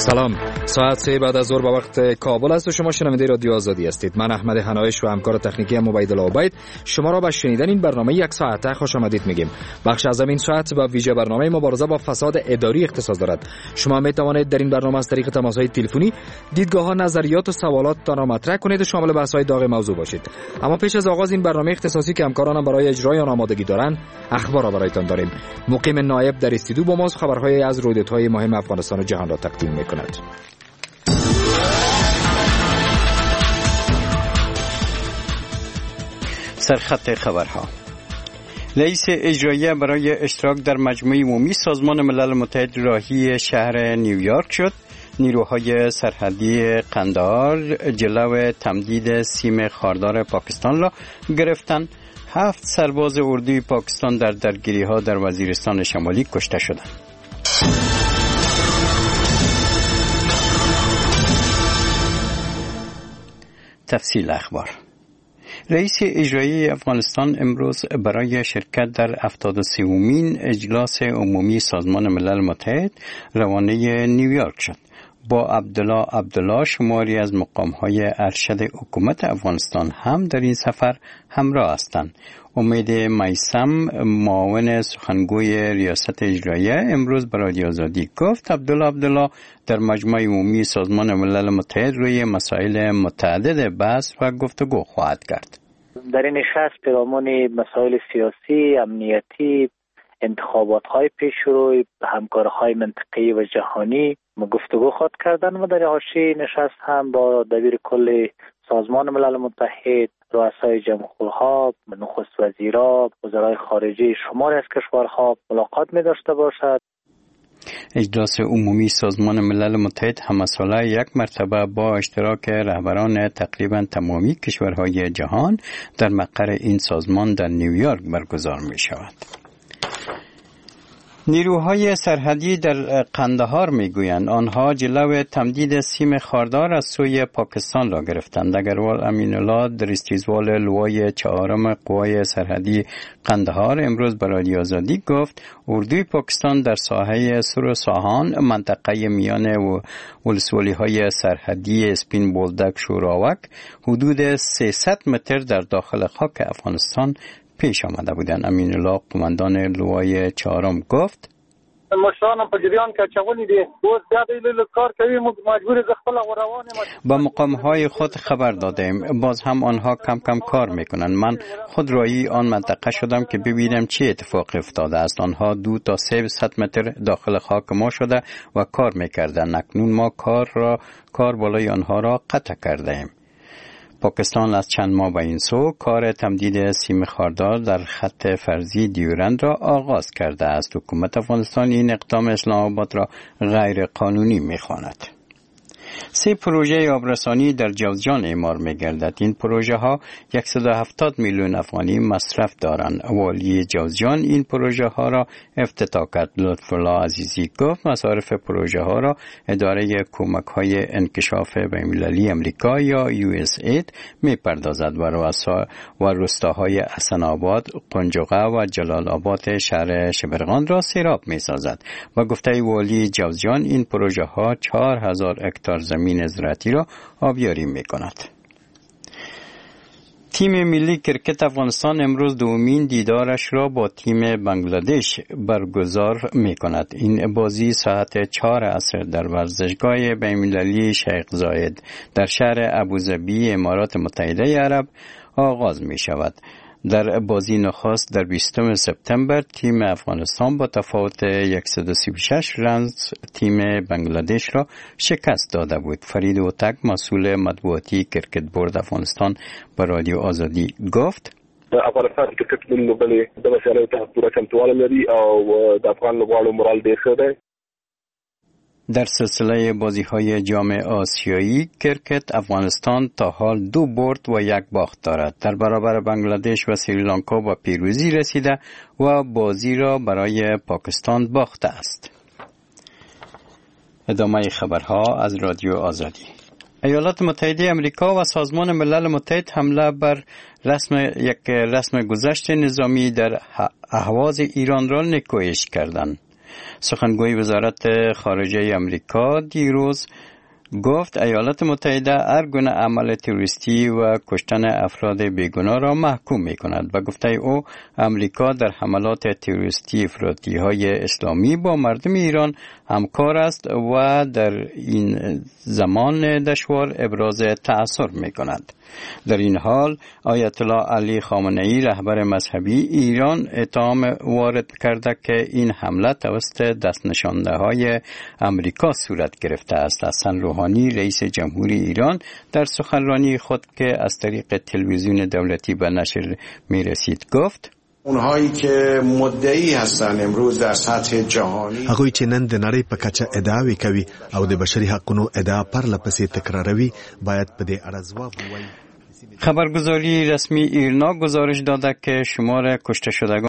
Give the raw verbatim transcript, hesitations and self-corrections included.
سلام، ساعت سه بعد از ظهر به وقت کابل است و شما شنونده رادیو آزادی هستید. من احمد حنایش و همکار تکنیکی هم عبیدالله عبید شما را به شنیدن این برنامه یک ساعته خوش آمدید میگیم. بخش از این ساعت با ویژه برنامه مبارزه با فساد اداری اختصاص دارد. شما می توانید در این برنامه از طریق تماس‌های تلفنی دیدگاه‌ها، نظریات و سوالاتتان را مطرح کنید و شامل بحث‌های داغ موضوع باشید. اما پیش از آغاز این برنامه اختصاصی که همکارانم برای اجرای آن آمادگی دارند، اخبار را برایتان داریم. مقیم نایب در استودیو با ماست، خبرهای از رویدادهای مهم افغانستان و جهان را تقدیم می‌کند. سرخط خبرها. رئیس اجرایی برای اشتراک در مجمع عمومی سازمان ملل متحد راهی شهر نیویورک شد. نیروهای سرحدی قندهار جلو تمدید سیم خاردار پاکستان را گرفتند. هفت سرباز اردوی پاکستان در درگیری‌ها در وزیرستان شمالی کشته شدند. تفصیل اخبار. رئیس اجرایی افغانستان امروز برای شرکت در هفتاد و سومین اجلاس عمومی سازمان ملل متحد روانه نیویورک شد. با عبدالله عبدالله شماری از مقام‌های ارشد حکومت افغانستان هم در این سفر همراه هستند. امید میثم معاون سخنگوی ریاست اجراییه امروز برای رادیو آزادی گفت عبدالله عبدالله در مجمع عمومی سازمان ملل متحد روی مسائل متعدد بحث و گفتگو خواهد کرد. در این نشست پیرامون مسائل سیاسی، امنیتی، انتخابات‌های پیش رو، همکاری‌های منطقه‌ای و جهانی گفتگو خواهد کردن و در حاشیه نشست هم با دبیر کل سازمان ملل متحد، رؤسای جمهورها، نخست وزیرا، وزرای خارجه شماری از کشورها ملاقات می داشته باشد. اجلاس عمومی سازمان ملل متحد هم ساله یک مرتبه با اشتراک رهبران تقریبا تمامی کشورهای جهان در مقر این سازمان در نیویورک برگزار می شود. نیروهای سرحدی در قندهار میگویند آنها جلو تمدید سیم خاردار از سوی پاکستان را گرفتند. اگروال امینالله درستیزوال لوای چهارم قوای سرحدی قندهار امروز برای رادیو آزادی گفت اردوی پاکستان در ساحه سر و ساهان منطقه میان و ولسوالی‌های سرحدی اسپین بولدک شوراوک حدود سیصد متر در داخل خاک افغانستان پیش آمده بودند. امینالله قماندان لوای چهارم گفت مشران په جریان کې چولې دي اوس زیاده له کار کوي مجبور ز خپل روانه با مقام‌های خود خبر دادیم باز هم آنها کم کم کار میکنند. من خود رایی آن منطقه شدم که ببینم چه اتفاقی افتاده است. آنها دو تا سه صد متر داخل خاک ما شده و کار میکردند. اکنون ما کار را کار بالای آنها را قطع کردیم. پاکستان از چند ماه به این سو کار تمدید سیم خاردار در خط فرضی دیورند را آغاز کرده است. حکومت افغانستان این اقدام اسلام آباد را غیر قانونی می‌خواند. سه پروژه آبرسانی در جوزجان اعمار می‌گردد. این پروژه ها صد و هفتاد میلیون افغانی مصرف دارند. والی جوزجان این پروژه ها را افتتاح کرد. لطف‌الله عزیزی گفت مصارف پروژه ها را اداره کمک های انکشاف بین‌المللی امریکا یا یو اس اید می‌پردازد و رؤسا و روستاهای حسن آباد، قنجقه و جلال آباد شهر شبرغان را سیراب می‌سازد. و گفته والی جوزجان این پروژه ها چهار هزار هکتار زمین زراعتی را آبیاری می کند. تیم ملی کرکت افغانستان امروز دومین دیدارش را با تیم بنگلادش برگزار می کند. این بازی ساعت چهار عصر در ورزشگاه بین‌المللی شیخ زاید در شهر ابوظبی امارات متحده عرب آغاز می شود. در بازی نخست در بیستم سپتامبر تیم افغانستان با تفاوت صد و سی و شش رن تیم بنگلادش را شکست داده بود. فرید اوتک مسئول مطبوعاتی کرکت بورد افغانستان به رادیو آزادی گفت افغانستان کرکټ لوبلې د مسایلو ته پوره چمتووالی لري او د افغان لوبغاړو مورال ډېر ښه دی. در سلسله بازی‌های جام آسیایی کرکت افغانستان تا حال دو برد و یک باخت دارد. در برابر بنگلادش و سریلانکا با پیروزی رسیده و بازی را برای پاکستان باخته است. ادامه خبرها از رادیو آزادی. ایالات متحده امریکا و سازمان ملل متحد حمله بر رسم یک رسم گذشت نظامی در اهواز ایران را نکوهش کردند. سخنگوی وزارت خارجه آمریکا دیروز گفت ایالات متحده هر گونه عمل تروریستی و کشتن افراد بیگناه را محکوم می کند و گفته او امریکا در حملات تروریستی افراطی‌های اسلامی با مردم ایران همکار است و در این زمان دشوار ابراز تأثیر می کند. در این حال آیت الله علی خامنه‌ای رهبر مذهبی ایران اتهام وارد کرده که این حمله توسط دست نشانده های امریکا صورت گرفته است. حسن روحانی رئیس جمهوری ایران در سخنرانی خود که از طریق تلویزیون دولتی به نشر می رسید گفت اونهایی که مدعی هستن امروز در سطح جهانی هغوی چې نن د نړۍ په کچه ادعاوې کوي او د بشري حقوقو ادعا پرلپسې تکراروي باید په دې اړه ځواب ووایي. خبرگزاری رسمی ایرنا گزارش داده که شمار کشته شدگان